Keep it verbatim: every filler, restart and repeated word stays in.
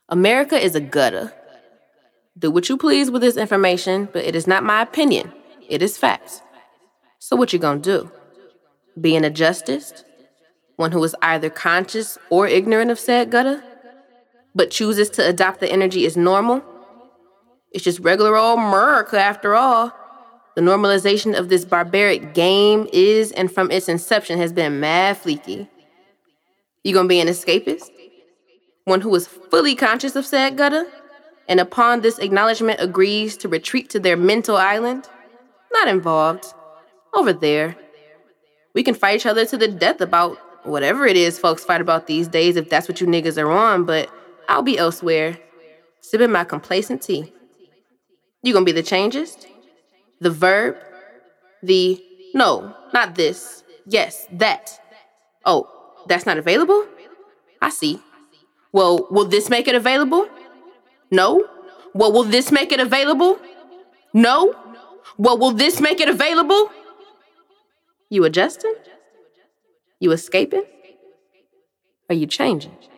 America is a gutter. Do what you please with this information, but it is not my opinion. It is facts. So what you gonna do? Being a justice? One who is either conscious or ignorant of said gutter, but chooses to adopt the energy as normal? It's just regular old America after all. The normalization of this barbaric game is, and from its inception, has been mad fleeky. You gonna be an escapist? One who is fully conscious of said gutter, and upon this acknowledgement agrees to retreat to their mental island? Not involved. Over there. We can fight each other to the death about whatever it is folks fight about these days if that's what you niggas are on, but I'll be elsewhere, sipping my complacent tea. You gonna be the changist? The verb? The, no, not this. Yes, that. Oh, that's not available? I see. Well, will this make it available? No? Well, will this make it available? No? Well, will this make it available? You adjusting? You escaping? Are you changing?